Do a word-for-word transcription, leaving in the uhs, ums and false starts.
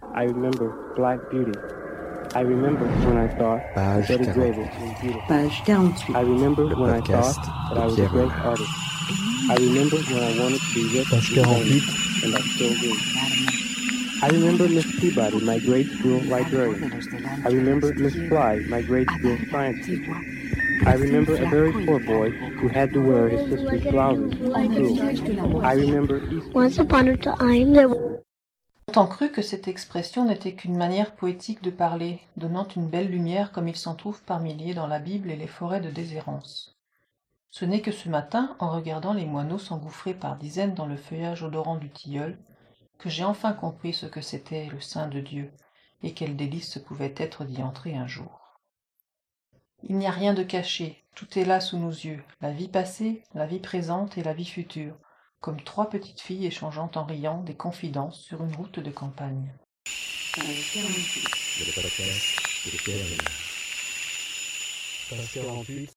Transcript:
I remember Black Beauty. I remember when I thought Page Betty quarante-huit. Grable was beautiful. Page quarante-huit. I remember Le when I thought podcast that de I was a Pierre great Roland. artist. I remember when I wanted to be rich Page and quarante-huit. famous, and I still do. I remember Miss Peabody, my grade school librarian. I remember Miss Fly, my grade school science teacher. I remember a very poor boy who had to wear his sister's blouses to school. I remember Easter. Once upon a time, there was Longtemps cru que cette expression n'était qu'une manière poétique de parler, donnant une belle lumière comme il s'en trouve par milliers dans la Bible et les forêts de déshérence. Ce n'est que ce matin, en regardant les moineaux s'engouffrer par dizaines dans le feuillage odorant du tilleul, que j'ai enfin compris ce que c'était le sein de Dieu, et quel délice ce pouvait être d'y entrer un jour. Il n'y a rien de caché, tout est là sous nos yeux, la vie passée, la vie présente et la vie future, comme trois petites filles échangeant en riant des confidences sur une route de campagne. Le podcast de Pierre Roland. Page quarante-huit.